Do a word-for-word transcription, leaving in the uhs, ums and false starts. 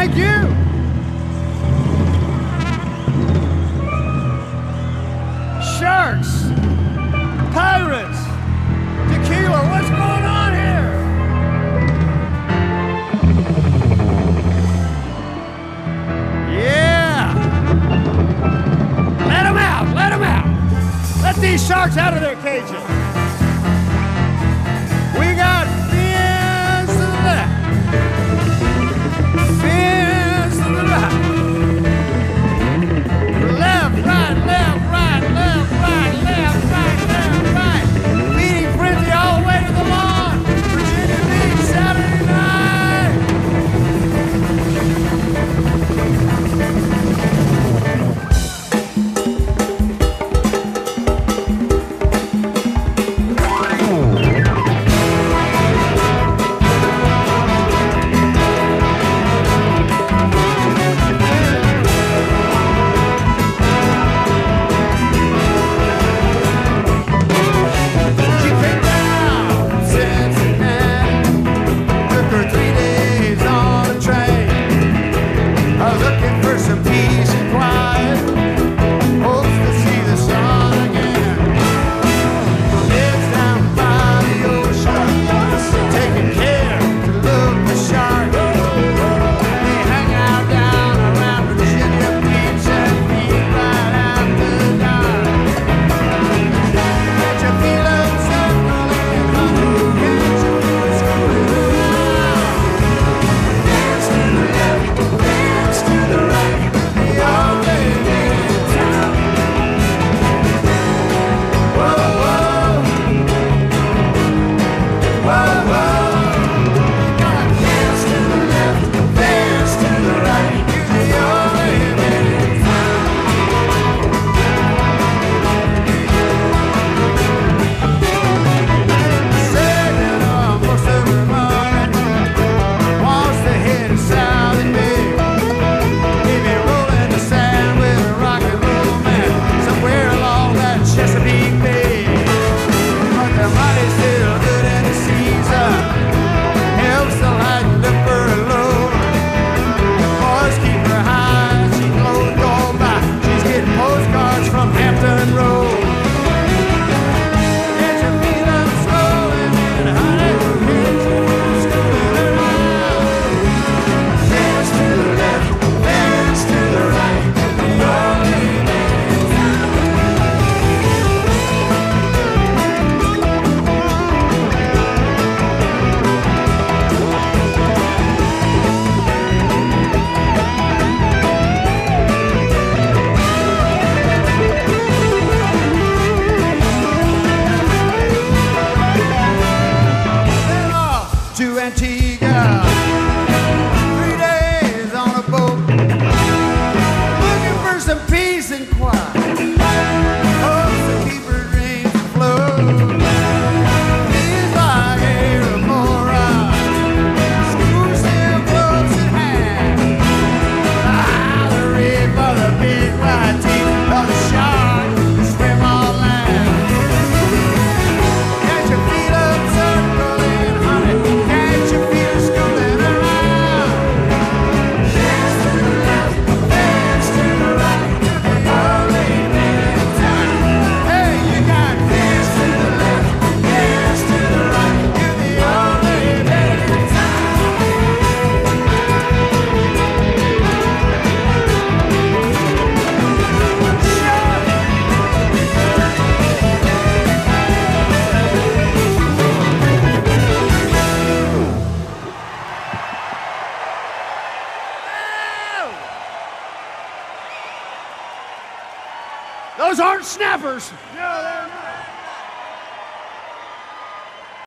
Thank you. Sharks, pirates, tequila, what's going on here? Yeah. Let them out, let them out. Let these sharks out of their cages. We got fins to the left, fins to the right. Left, right, left, right, left, right, left, right, left, right. Feeding frenzy all the way to the lawn. Virginia Beach, Saturday night. Those aren't snappers. No,